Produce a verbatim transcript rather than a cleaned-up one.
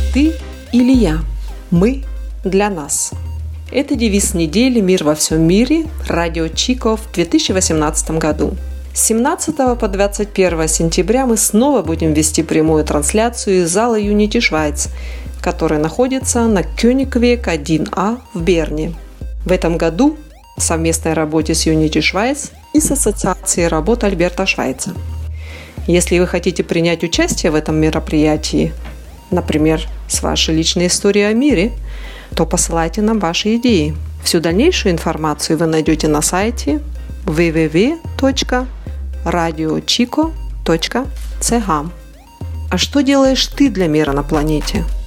ты или я? Мы для нас. Это девиз недели «Мир во всем мире» радио Чико в две тысячи восемнадцатом году. С семнадцатого по двадцать первое сентября мы снова будем вести прямую трансляцию из зала Unity Schweiz, который находится на Кёнигвег один А в Берне. В этом году в совместной работе с Unity Schweiz и с Ассоциацией работ Альберта Швайца. Если вы хотите принять участие в этом мероприятии, например, с вашей личной историей о мире, то посылайте нам ваши идеи. Всю дальнейшую информацию вы найдете на сайте дабл ю дабл ю дабл ю точка радиочико точка си эй. А что делаешь ты для мира на планете?